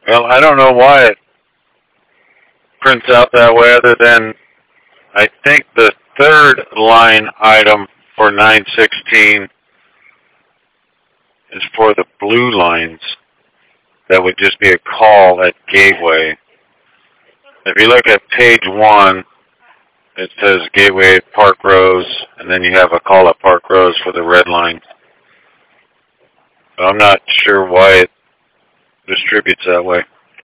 Well, I don't know why it prints out that way other than I think the third line item for 916 is for the blue lines. That would just be a call at Gateway. If you look at page 1, it says Gateway Park Rose, and then you have a call at Park Rose for the red line. So I'm not sure why it distributes that way.